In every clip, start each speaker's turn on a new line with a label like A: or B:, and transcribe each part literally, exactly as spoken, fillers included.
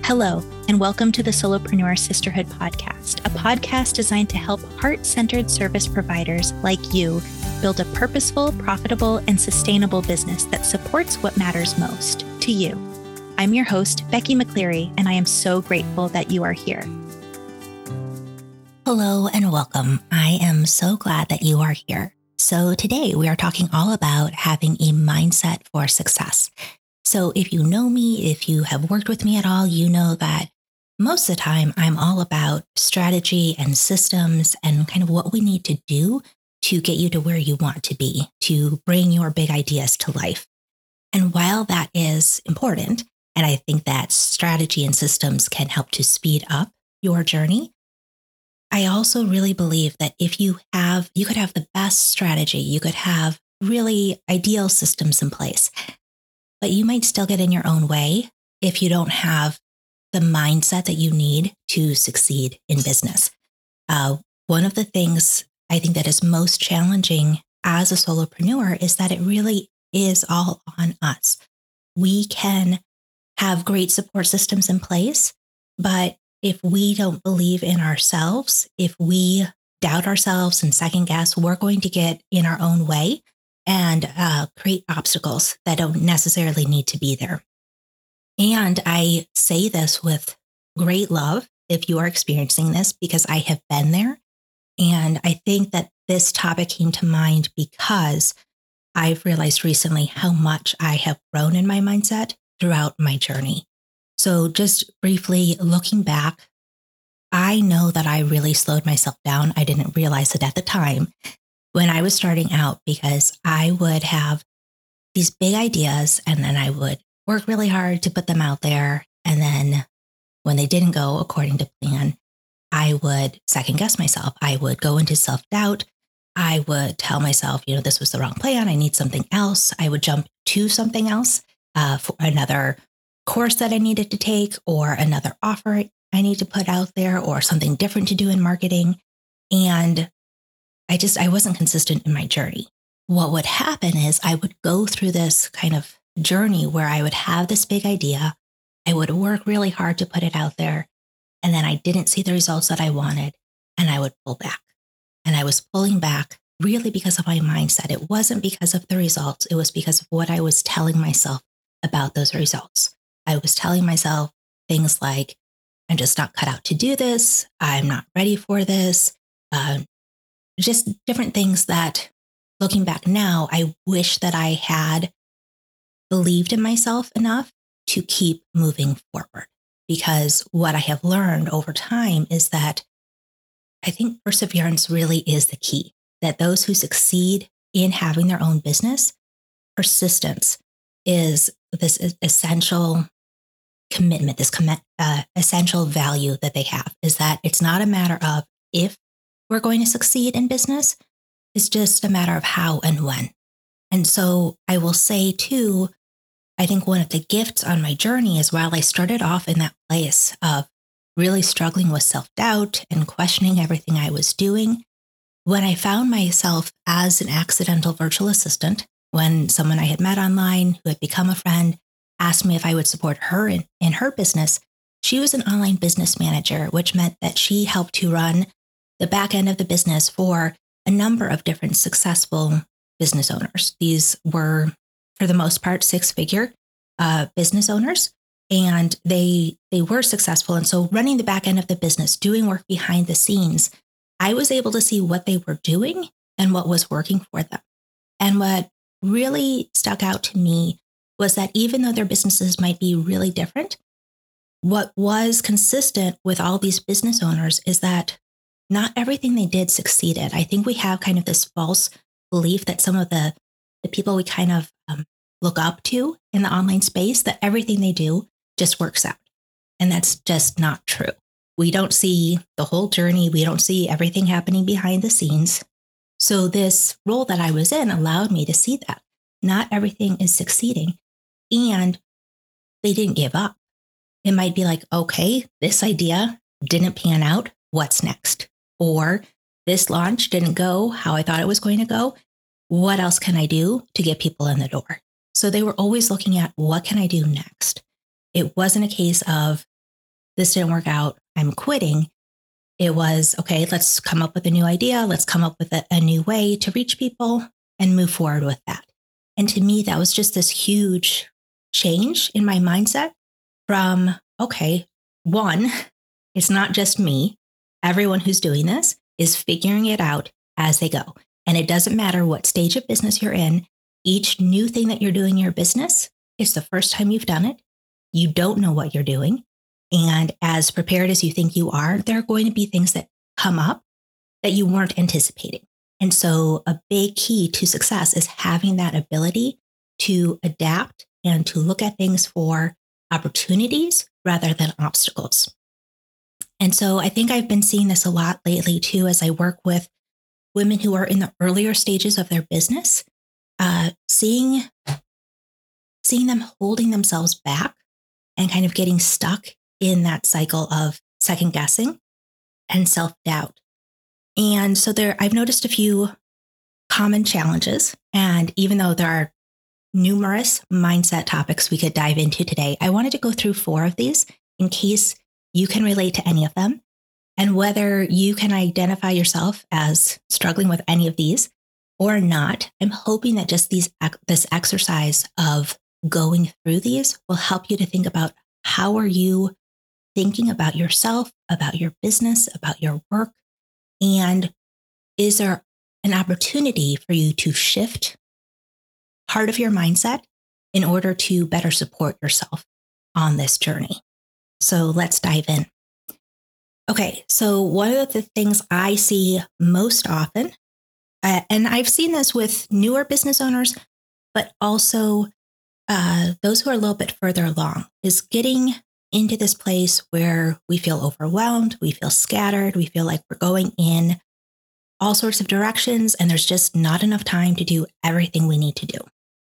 A: Hello, and welcome to the Solopreneur Sisterhood Podcast, a podcast designed to help heart-centered service providers like you build a purposeful, profitable, and sustainable business that supports what matters most to you. I'm your host, Becky McCleary, and I am so grateful that you are here.
B: Hello and welcome. I am so glad that you are here. So today we are talking all about having a mindset for success. So if you know me, if you have worked with me at all, you know that most of the time I'm all about strategy and systems and kind of what we need to do to get you to where you want to be, to bring your big ideas to life. And while that is important, and I think that strategy and systems can help to speed up your journey, I also really believe that if you have, you could have the best strategy, you could have really ideal systems in place, but you might still get in your own way if you don't have the mindset that you need to succeed in business. Uh, one of the things I think that is most challenging as a solopreneur is that it really is all on us. We can have great support systems in place, but if we don't believe in ourselves, if we doubt ourselves and second guess, we're going to get in our own way and uh, create obstacles that don't necessarily need to be there. And I say this with great love if you are experiencing this, because I have been there. And I think that this topic came to mind because I've realized recently how much I have grown in my mindset throughout my journey. So just briefly looking back, I know that I really slowed myself down. I didn't realize it at the time when I was starting out, because I would have these big ideas and then I would work really hard to put them out there. And then when they didn't go according to plan, I would second guess myself. I would go into self-doubt. I would tell myself, you know, this was the wrong plan. I need something else. I would jump to something else uh, for another course that I needed to take, or another offer I need to put out there, or something different to do in marketing. And I just, I wasn't consistent in my journey. What would happen is I would go through this kind of journey where I would have this big idea. I would work really hard to put it out there. And then I didn't see the results that I wanted. And I would pull back. And I was pulling back really because of my mindset. It wasn't because of the results. It was because of what I was telling myself about those results. I was telling myself things like, I'm just not cut out to do this. I'm not ready for this. Uh, just different things that, looking back now, I wish that I had believed in myself enough to keep moving forward. Because what I have learned over time is that I think perseverance really is the key. That those who succeed in having their own business, persistence is this essential commitment, this commit, uh, essential value that they have, is that it's not a matter of if we're going to succeed in business, it's just a matter of how and when. And so I will say too, I think one of the gifts on my journey is while I started off in that place of really struggling with self-doubt and questioning everything I was doing, when I found myself as an accidental virtual assistant, when someone I had met online who had become a friend asked me if I would support her in, in her business, she was an online business manager, which meant that she helped to run the back end of the business for a number of different successful business owners. These were, for the most part, six-figure uh, business owners, and they they were successful. And so running the back end of the business, doing work behind the scenes, I was able to see what they were doing and what was working for them. And what really stuck out to me was that even though their businesses might be really different, what was consistent with all these business owners is that not everything they did succeeded. I think we have kind of this false belief that some of the, the people we kind of um, look up to in the online space, that everything they do just works out. And that's just not true. We don't see the whole journey. We don't see everything happening behind the scenes. So this role that I was in allowed me to see that not everything is succeeding, and they didn't give up. It might be like, okay, this idea didn't pan out. What's next? Or this launch didn't go how I thought it was going to go. What else can I do to get people in the door? So they were always looking at, what can I do next? It wasn't a case of, this didn't work out, I'm quitting. It was, okay, let's come up with a new idea. Let's come up with a, a new way to reach people and move forward with that. And to me, that was just this huge change in my mindset from, okay, one, it's not just me. Everyone who's doing this is figuring it out as they go. And it doesn't matter what stage of business you're in. Each new thing that you're doing in your business, it's the first time you've done it. You don't know what you're doing. And as prepared as you think you are, there are going to be things that come up that you weren't anticipating. And so a big key to success is having that ability to adapt and to look at things for opportunities rather than obstacles. And so I think I've been seeing this a lot lately too, as I work with women who are in the earlier stages of their business, uh, seeing, seeing them holding themselves back and kind of getting stuck in that cycle of second guessing and self-doubt. And so there, I've noticed a few common challenges. And even though there are numerous mindset topics we could dive into today, I wanted to go through four of these in case you can relate to any of them. And whether you can identify yourself as struggling with any of these or not, I'm hoping that just these this exercise of going through these will help you to think about how are you thinking about yourself, about your business, about your work, and is there an opportunity for you to shift part of your mindset in order to better support yourself on this journey? So let's dive in. Okay, so one of the things I see most often, uh, and I've seen this with newer business owners, but also uh, those who are a little bit further along, is getting into this place where we feel overwhelmed, we feel scattered, we feel like we're going in all sorts of directions, and there's just not enough time to do everything we need to do.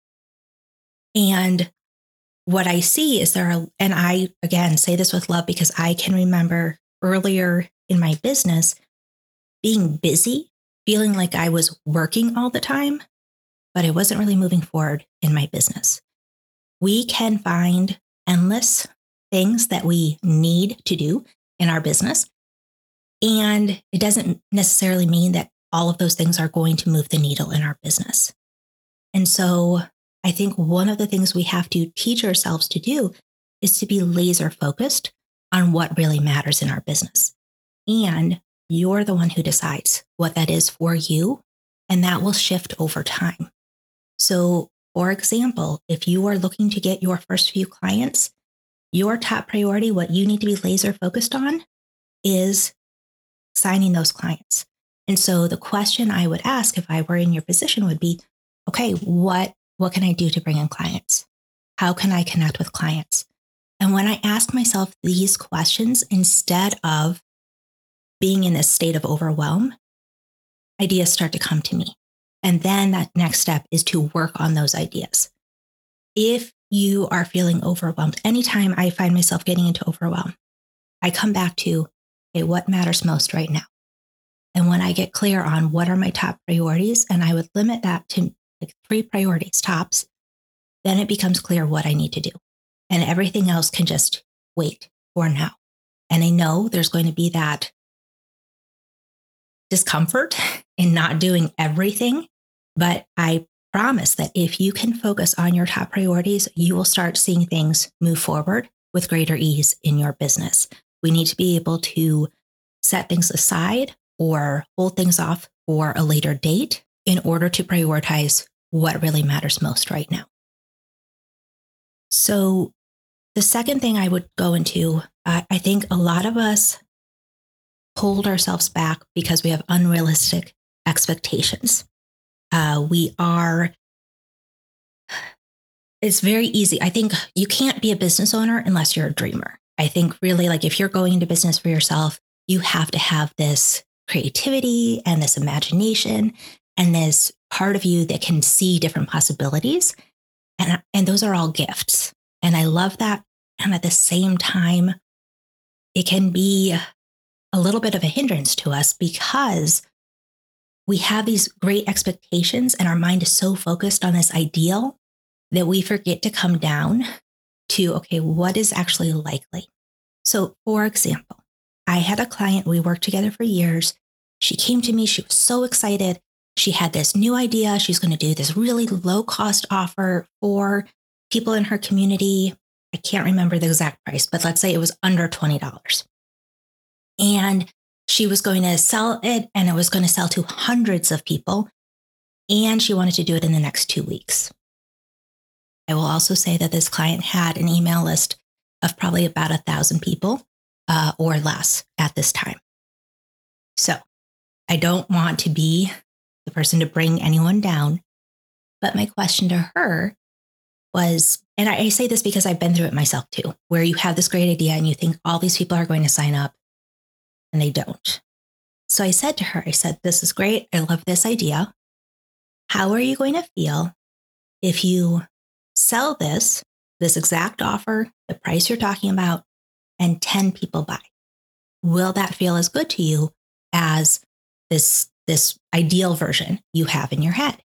B: And what I see is there are, and I, again, say this with love because I can remember earlier in my business being busy, feeling like I was working all the time, but I wasn't really moving forward in my business. We can find endless things that we need to do in our business. And it doesn't necessarily mean that all of those things are going to move the needle in our business. And so I think one of the things we have to teach ourselves to do is to be laser focused on what really matters in our business. And you're the one who decides what that is for you, and that will shift over time. So, for example, if you are looking to get your first few clients, your top priority, what you need to be laser focused on, is signing those clients. And so the question I would ask if I were in your position would be, okay, what, what can I do to bring in clients? How can I connect with clients? And when I ask myself these questions, instead of being in this state of overwhelm, ideas start to come to me. And then that next step is to work on those ideas. If you are feeling overwhelmed, anytime I find myself getting into overwhelm, I come back to, okay, what matters most right now? And when I get clear on what are my top priorities, and I would limit that to like three priorities tops, then it becomes clear what I need to do. And everything else can just wait for now. And I know there's going to be that discomfort in not doing everything, but I promise that if you can focus on your top priorities, you will start seeing things move forward with greater ease in your business. We need to be able to set things aside or hold things off for a later date in order to prioritize what really matters most right now. So the second thing I would go into, uh, I think a lot of us hold ourselves back because we have unrealistic expectations. Uh, we are, it's very easy. I think you can't be a business owner unless you're a dreamer. I think really like if you're going into business for yourself, you have to have this creativity and this imagination and this part of you that can see different possibilities. And, and those are all gifts. And I love that. And at the same time, it can be a little bit of a hindrance to us because we have these great expectations and our mind is so focused on this ideal that we forget to come down to, okay, what is actually likely? So for example, I had a client, we worked together for years. She came to me, she was so excited. She had this new idea. She's going to do this really low cost offer for people in her community. I can't remember the exact price, but let's say it was under twenty dollars. And she was going to sell it, and it was going to sell to hundreds of people. And she wanted to do it in the next two weeks. I will also say that this client had an email list of probably about a thousand people uh, or less at this time. So I don't want to be the person to bring anyone down. But my question to her was, and I, I say this because I've been through it myself too, where you have this great idea and you think all these people are going to sign up and they don't. So I said to her, I said, this is great. I love this idea. How are you going to feel if you sell this, this exact offer, the price you're talking about, and ten people buy? Will that feel as good to you as this, this ideal version you have in your head?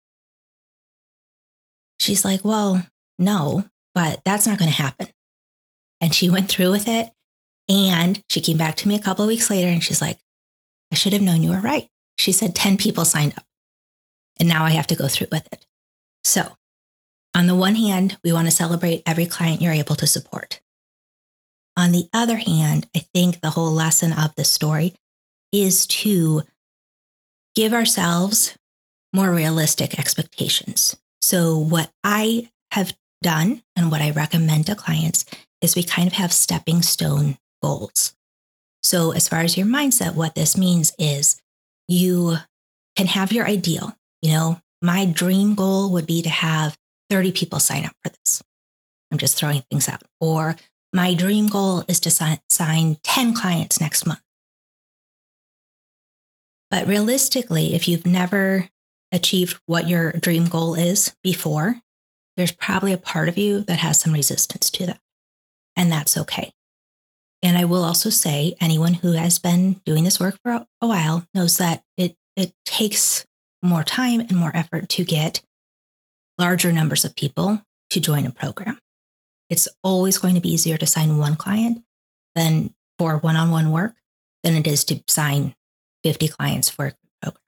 B: She's like, well, no, but that's not going to happen. And she went through with it. And she came back to me a couple of weeks later and she's like, I should have known you were right. She said ten people signed up. And now I have to go through with it. So on the one hand, we want to celebrate every client you're able to support. On the other hand, I think the whole lesson of the story is to give ourselves more realistic expectations. So what I have done and what I recommend to clients is we kind of have stepping stone goals. So as far as your mindset, what this means is you can have your ideal. You know, my dream goal would be to have thirty people sign up for this. I'm just throwing things out. Or my dream goal is to sign, sign ten clients next month. But realistically, if you've never achieved what your dream goal is before, there's probably a part of you that has some resistance to that. And that's okay. And I will also say, anyone who has been doing this work for a while knows that it, it takes more time and more effort to get larger numbers of people to join a program. It's always going to be easier to sign one client than for one-on-one work than it is to sign fifty clients for a program.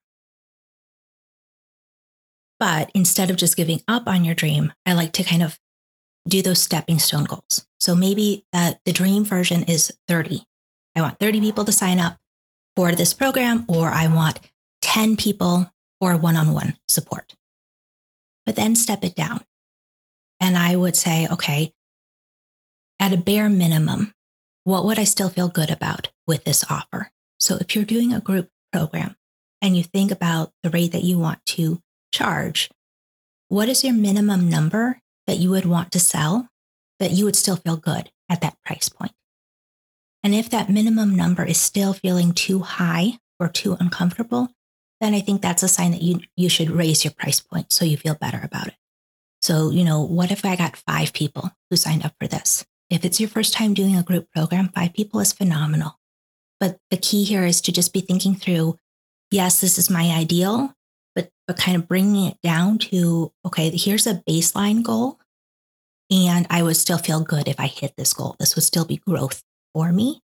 B: But instead of just giving up on your dream, I like to kind of do those stepping stone goals. So maybe uh, the dream version is thirty. I want thirty people to sign up for this program, or I want ten people for one-on-one support. But then step it down. And I would say, okay, at a bare minimum, what would I still feel good about with this offer? So if you're doing a group program and you think about the rate that you want to charge, what is your minimum number that you would want to sell that you would still feel good at that price point? And if that minimum number is still feeling too high or too uncomfortable, then I think that's a sign that you, you should raise your price point so you feel better about it. So, you know, what if I got five people who signed up for this? If it's your first time doing a group program, five people is phenomenal. But the key here is to just be thinking through, yes, this is my ideal, but, but kind of bringing it down to, okay, here's a baseline goal. And I would still feel good if I hit this goal. This would still be growth for me.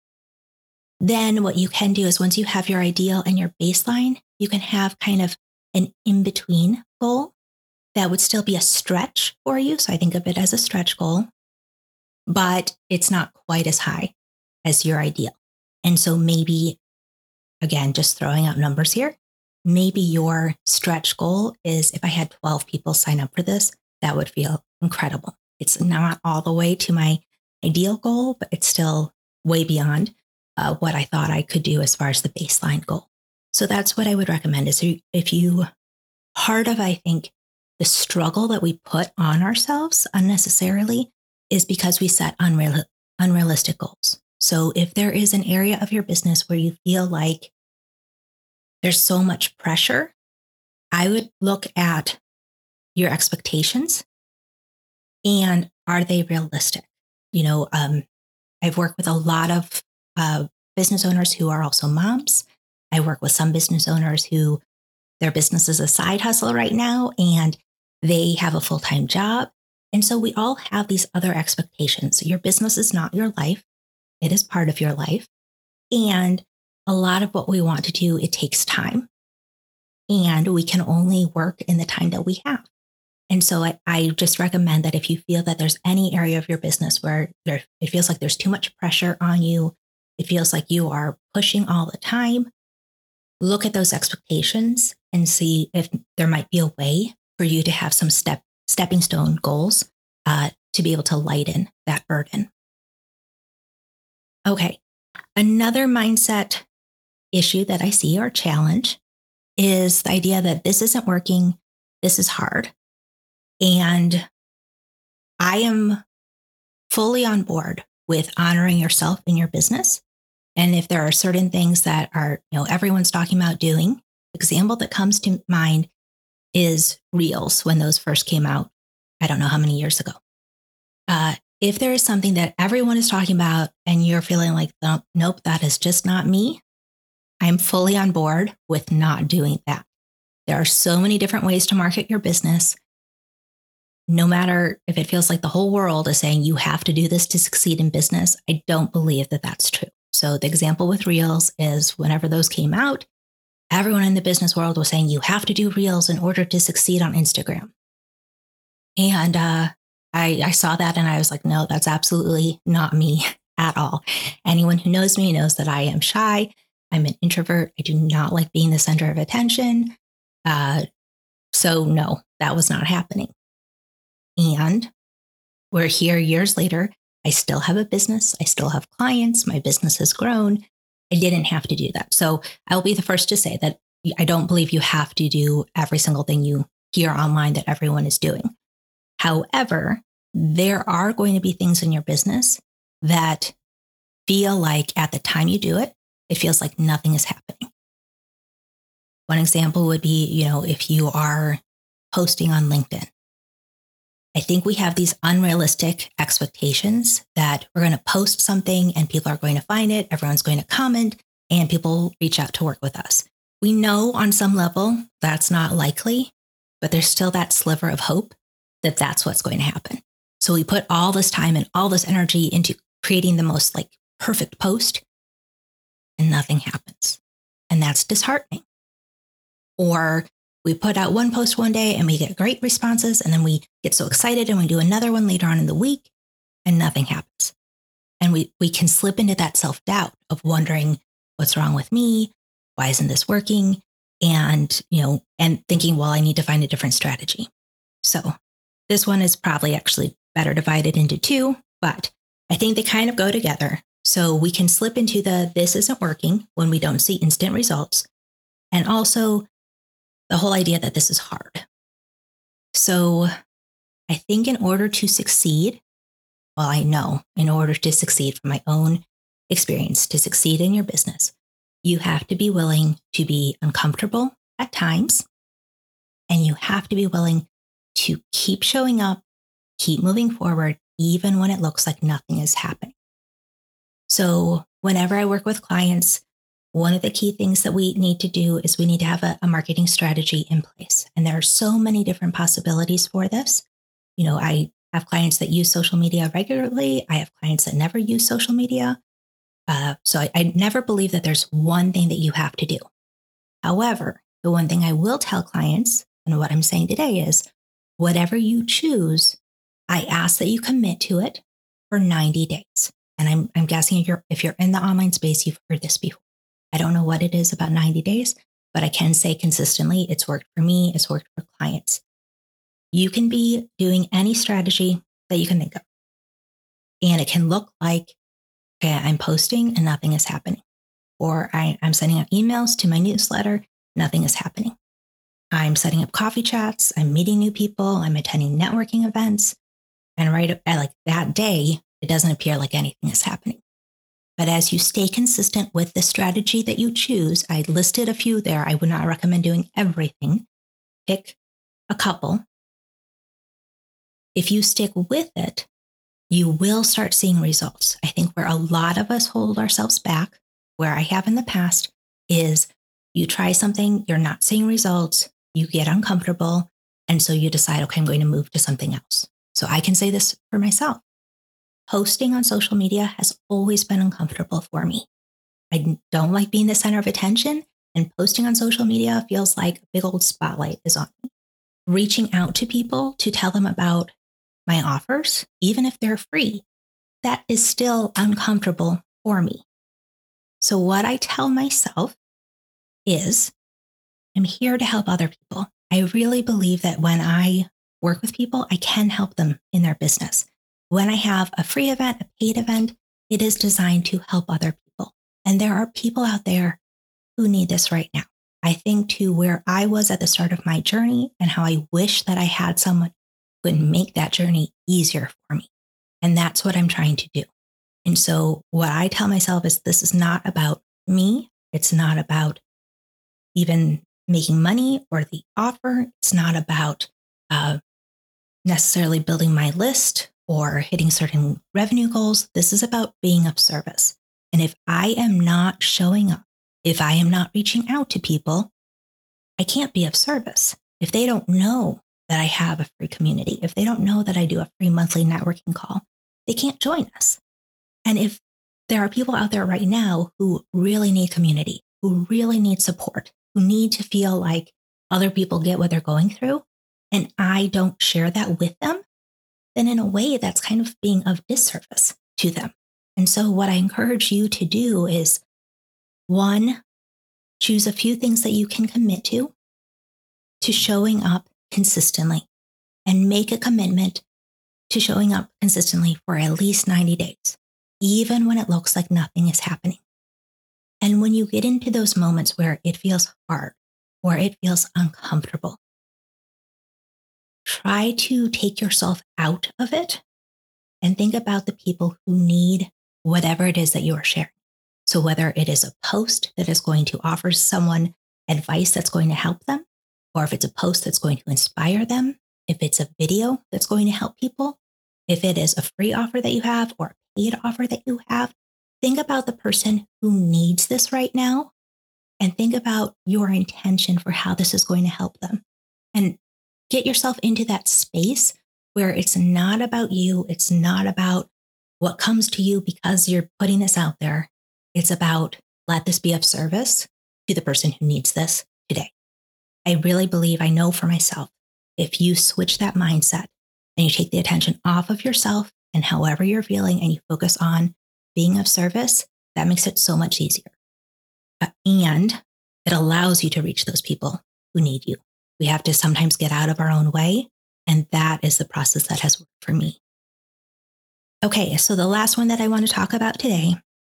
B: Then what you can do is once you have your ideal and your baseline, you can have kind of an in-between goal that would still be a stretch for you. So I think of it as a stretch goal, but it's not quite as high as your ideal. And so maybe, again, just throwing out numbers here, maybe your stretch goal is if I had twelve people sign up for this, that would feel incredible. It's not all the way to my ideal goal, but it's still way beyond uh, what I thought I could do as far as the baseline goal. So that's what I would recommend is if you, part of, I think, the struggle that we put on ourselves unnecessarily is because we set unreal, unrealistic goals. So if there is an area of your business where you feel like there's so much pressure, I would look at your expectations and are they realistic? You know, um, I've worked with a lot of uh, business owners who are also moms. I work with some business owners who their business is a side hustle right now and they have a full-time job. And so we all have these other expectations. Your business is not your life. It is part of your life. And a lot of what we want to do, it takes time. And we can only work in the time that we have. And so I, I just recommend that if you feel that there's any area of your business where there, it feels like there's too much pressure on you, it feels like you are pushing all the time, look at those expectations and see if there might be a way for you to have some step stepping stone goals uh, to be able to lighten that burden. Okay, another mindset issue that I see or challenge is the idea that this isn't working, this is hard. And I am fully on board with honoring yourself in your business. And if there are certain things that are, you know, everyone's talking about doing, example that comes to mind is Reels when those first came out. I don't know how many years ago. Uh, if there is something that everyone is talking about and you're feeling like, nope, that is just not me, I'm fully on board with not doing that. There are so many different ways to market your business. No matter if it feels like the whole world is saying you have to do this to succeed in business, I don't believe that that's true. So the example with Reels is whenever those came out, everyone in the business world was saying you have to do Reels in order to succeed on Instagram. And uh, I, I saw that and I was like, no, that's absolutely not me at all. Anyone who knows me knows that I am shy. I'm an introvert. I do not like being the center of attention. Uh, so no, that was not happening. And we're here years later. I still have a business. I still have clients. My business has grown. I didn't have to do that. So I'll be the first to say that I don't believe you have to do every single thing you hear online that everyone is doing. However, there are going to be things in your business that feel like at the time you do it, it feels like nothing is happening. One example would be, you know, if you are posting on LinkedIn. I think we have these unrealistic expectations that we're going to post something and people are going to find it, everyone's going to comment, and people reach out to work with us. We know on some level that's not likely, but there's still that sliver of hope that that's what's going to happen. So we put all this time and all this energy into creating the most like perfect post and nothing happens. And that's disheartening. Or we put out one post one day and we get great responses and then we get so excited and we do another one later on in the week and nothing happens. And we, we can slip into that self-doubt of wondering what's wrong with me? Why isn't this working? And, you know, and thinking, well, I need to find a different strategy. So this one is probably actually better divided into two, but I think they kind of go together. So we can slip into the, this isn't working when we don't see instant results. And also the whole idea that this is hard. So I think in order to succeed, well, I know in order to succeed from my own experience, to succeed in your business, you have to be willing to be uncomfortable at times. And you have to be willing to keep showing up, keep moving forward, even when it looks like nothing is happening. So whenever I work with clients, one of the key things that we need to do is we need to have a, a marketing strategy in place. And there are so many different possibilities for this. You know, I have clients that use social media regularly. I have clients that never use social media. Uh, so I, I never believe that there's one thing that you have to do. However, the one thing I will tell clients, and what I'm saying today is, whatever you choose, I ask that you commit to it for ninety days. And I'm, I'm guessing if you're, if you're in the online space, you've heard this before. I don't know what it is about ninety days, but I can say consistently it's worked for me, it's worked for clients. You can be doing any strategy that you can think of. And it can look like, okay, I'm posting and nothing is happening. Or I, I'm sending out emails to my newsletter, nothing is happening. I'm setting up coffee chats, I'm meeting new people, I'm attending networking events. And right at like that day, it doesn't appear like anything is happening. But as you stay consistent with the strategy that you choose, I listed a few there. I would not recommend doing everything. Pick a couple. If you stick with it, you will start seeing results. I think where a lot of us hold ourselves back, where I have in the past, is you try something, you're not seeing results, you get uncomfortable, and so you decide, okay, I'm going to move to something else. So I can say this for myself. posting on social media has always been uncomfortable for me. I don't like being the center of attention, and posting on social media feels like a big old spotlight is on me. Reaching out to people to tell them about my offers, even if they're free, that is still uncomfortable for me. So what I tell myself is, I'm here to help other people. I really believe that when I work with people, I can help them in their business. When I have a free event, a paid event, it is designed to help other people. And there are people out there who need this right now. I think to where I was at the start of my journey and how I wish that I had someone who would make that journey easier for me. And that's what I'm trying to do. And so what I tell myself is this is not about me. It's not about even making money or the offer. It's not about uh, necessarily building my list or hitting certain revenue goals. This is about being of service. And if I am not showing up, if I am not reaching out to people, I can't be of service. If they don't know that I have a free community, if they don't know that I do a free monthly networking call, they can't join us. And if there are people out there right now who really need community, who really need support, who need to feel like other people get what they're going through, and I don't share that with them, then in a way that's kind of being of disservice to them. And so what I encourage you to do is, one, choose a few things that you can commit to, to showing up consistently, and make a commitment to showing up consistently for at least ninety days, even when it looks like nothing is happening. And when you get into those moments where it feels hard or it feels uncomfortable, try to take yourself out of it and think about the people who need whatever it is that you are sharing. So whether it is a post that is going to offer someone advice that's going to help them, or if it's a post that's going to inspire them, if it's a video that's going to help people, if it is a free offer that you have or a paid offer that you have, think about the person who needs this right now and think about your intention for how this is going to help them. And get yourself into that space where it's not about you. It's not about what comes to you because you're putting this out there. It's about, let this be of service to the person who needs this today. I really believe, I know for myself, if you switch that mindset and you take the attention off of yourself and however you're feeling and you focus on being of service, that makes it so much easier. Uh, and it allows you to reach those people who need you. We have to sometimes get out of our own way. And that is the process that has worked for me. Okay, so the last one that I want to talk about today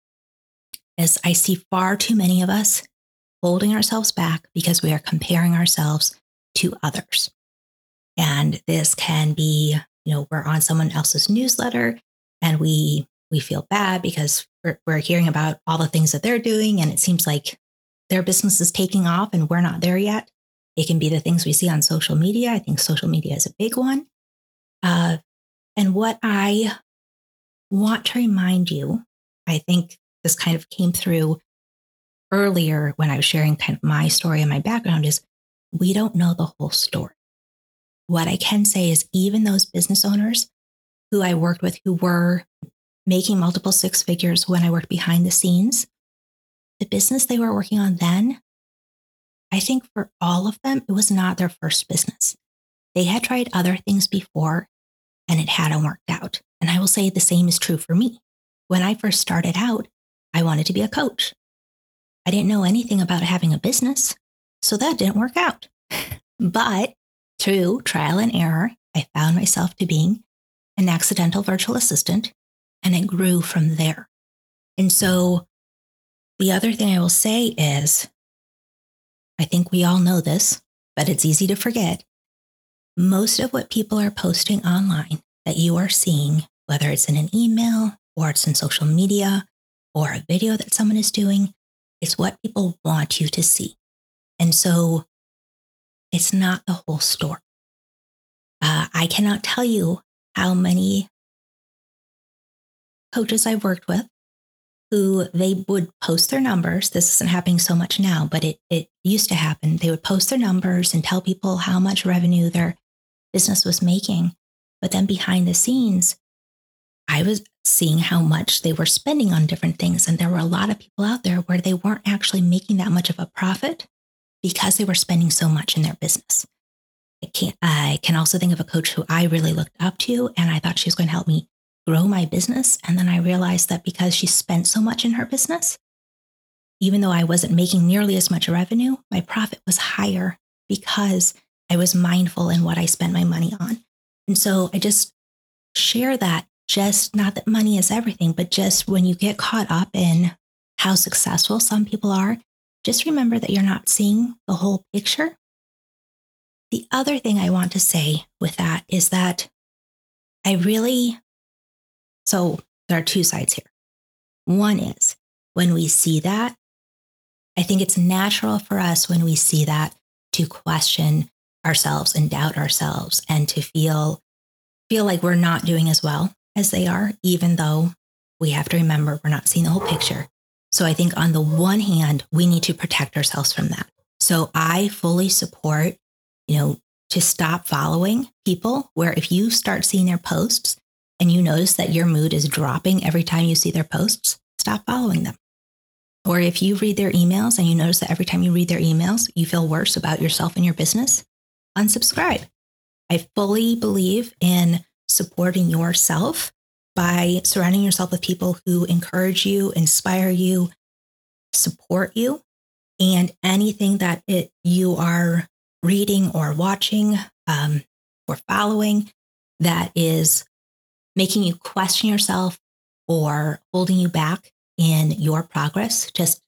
B: is I see far too many of us holding ourselves back because we are comparing ourselves to others. And this can be, you know, we're on someone else's newsletter and we we feel bad because we're, we're hearing about all the things that they're doing and it seems like their business is taking off and we're not there yet. It can be the things we see on social media. I think social media is a big one. Uh, and what I want to remind you, I think this kind of came through earlier when I was sharing kind of my story and my background, is we don't know the whole story. What I can say is even those business owners who I worked with who were making multiple six figures when I worked behind the scenes, the business they were working on then, I think for all of them, it was not their first business. They had tried other things before and it hadn't worked out. And I will say the same is true for me. When I first started out, I wanted to be a coach. I didn't know anything about having a business, so that didn't work out. But through trial and error, I found myself to being an accidental virtual assistant, and it grew from there. And so the other thing I will say is, I think we all know this, but it's easy to forget. Most of what people are posting online that you are seeing, whether it's in an email or it's in social media or a video that someone is doing, is what people want you to see. And so it's not the whole story. Uh, I cannot tell you how many coaches I've worked with who they would post their numbers. This isn't happening so much now, but it, it used to happen. They would post their numbers and tell people how much revenue their business was making. But then behind the scenes, I I was seeing how much they were spending on different things. And there were a lot of people out there where they weren't actually making that much of a profit because they were spending so much in their business. I can I can also think of a coach who I really looked up to, and I thought she was going to help me grow my business. And then I realized that because she spent so much in her business, even though I wasn't making nearly as much revenue, my profit was higher because I was mindful in what I spent my money on. And so I just share that, just not that money is everything, but just when you get caught up in how successful some people are, just remember that you're not seeing the whole picture. The other thing I want to say with that is that I really, so there are two sides here. One is when we see that, I think it's natural for us when we see that to question ourselves and doubt ourselves and to feel, feel like we're not doing as well as they are, even though we have to remember we're not seeing the whole picture. So I think on the one hand, we need to protect ourselves from that. So I fully support, you know, to stop following people where if you start seeing their posts and you notice that your mood is dropping every time you see their posts, stop following them. Or if you read their emails and you notice that every time you read their emails, you feel worse about yourself and your business, unsubscribe. I fully believe in supporting yourself by surrounding yourself with people who encourage you, inspire you, support you, and anything that it, you are reading or watching um, or following that is making you question yourself or holding you back in your progress, just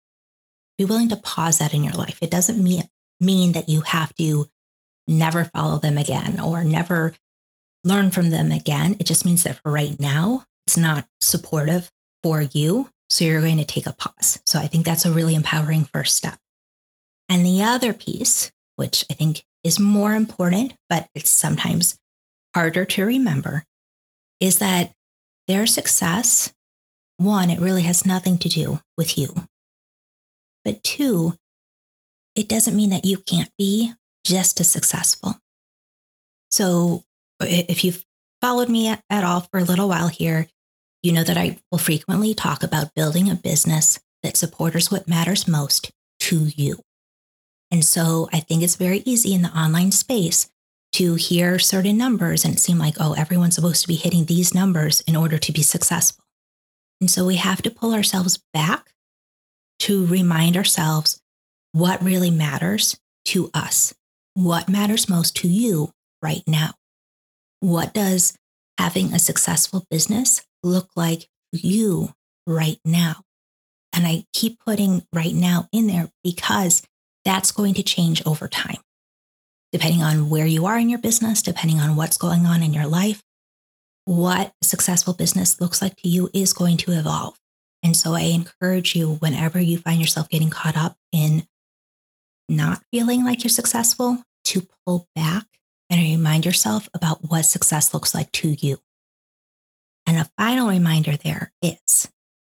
B: be willing to pause that in your life. It doesn't mean, mean that you have to never follow them again or never learn from them again. It just means that for right now, it's not supportive for you. So you're going to take a pause. So I think that's a really empowering first step. And the other piece, which I think is more important, but it's sometimes harder to remember, is that their success, one, it really has nothing to do with you. But two, it doesn't mean that you can't be just as successful. So if you've followed me at, at all for a little while here, you know that I will frequently talk about building a business that supports what matters most to you. And so I think it's very easy in the online space to hear certain numbers and it seem like, oh, everyone's supposed to be hitting these numbers in order to be successful. And so we have to pull ourselves back to remind ourselves what really matters to us, what matters most to you right now. What does having a successful business look like to you right now? And I keep putting right now in there because that's going to change over time. Depending on where you are in your business, depending on what's going on in your life, what a successful business looks like to you is going to evolve. And so I encourage you, whenever you find yourself getting caught up in not feeling like you're successful, to pull back and remind yourself about what success looks like to you. And a final reminder there is,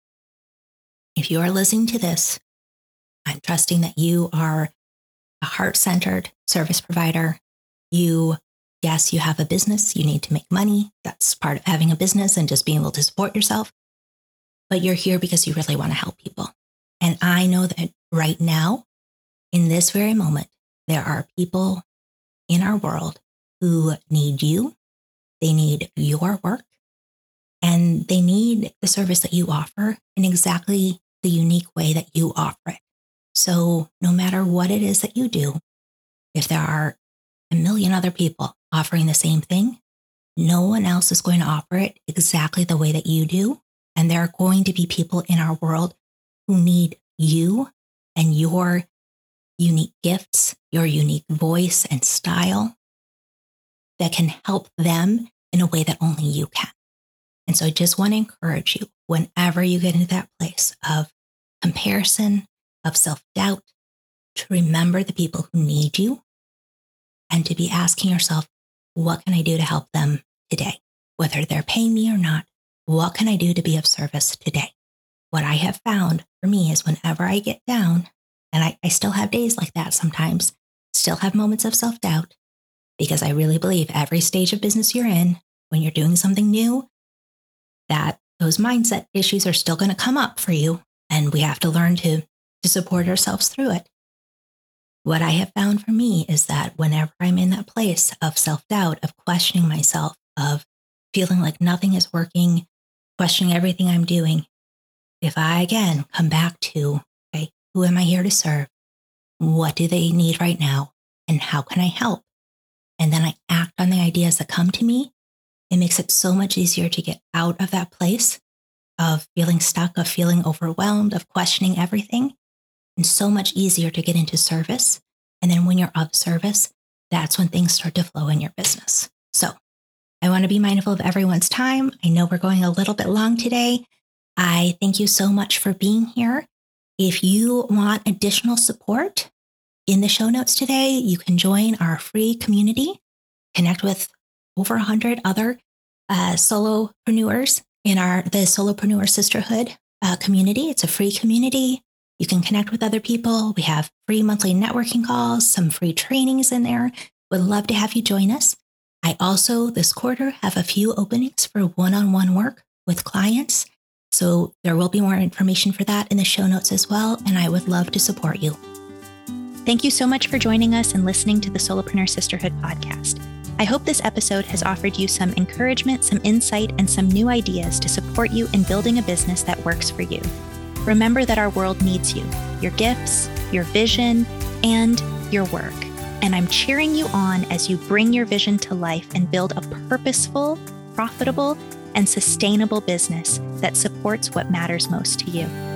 B: if you are listening to this, I'm trusting that you are a heart-centered service provider. You, yes, you have a business. You need to make money. That's part of having a business and just being able to support yourself. But you're here because you really want to help people. And I know that right now, in this very moment, there are people in our world who need you. They need your work. And they need the service that you offer in exactly the unique way that you offer it. So no matter what it is that you do, if there are a million other people offering the same thing, no one else is going to offer it exactly the way that you do. And there are going to be people in our world who need you and your unique gifts, your unique voice and style that can help them in a way that only you can. And so I just want to encourage you, whenever you get into that place of comparison, of self-doubt, to remember the people who need you and to be asking yourself, what can I do to help them today? Whether they're paying me or not, what can I do to be of service today? What I have found for me is whenever I get down, and I, I still have days like that sometimes, still have moments of self-doubt, because I really believe every stage of business you're in, when you're doing something new, that those mindset issues are still going to come up for you, and we have to learn to, to support ourselves through it. What I have found for me is that whenever I'm in that place of self-doubt, of questioning myself, of feeling like nothing is working, questioning everything I'm doing, if I, again, come back to, okay, who am I here to serve? What do they need right now? And how can I help? And then I act on the ideas that come to me. It makes it so much easier to get out of that place of feeling stuck, of feeling overwhelmed, of questioning everything, and so much easier to get into service. And then when you're of service, that's when things start to flow in your business. So I want to be mindful of everyone's time. I know we're going a little bit long today. I thank you so much for being here. If you want additional support, in the show notes today, you can join our free community, connect with over one hundred other uh, solopreneurs in our the Solopreneur Sisterhood uh, community. It's a free community. You can connect with other people. We have free monthly networking calls, some free trainings in there. Would love to have you join us. I also, this quarter, have a few openings for one-on-one work with clients. So there will be more information for that in the show notes as well. And I would love to support you.
A: Thank you so much for joining us and listening to the Solopreneur Sisterhood podcast. I hope this episode has offered you some encouragement, some insight, and some new ideas to support you in building a business that works for you. Remember that our world needs you, your gifts, your vision, and your work. And I'm cheering you on as you bring your vision to life and build a purposeful, profitable, and sustainable business that supports what matters most to you.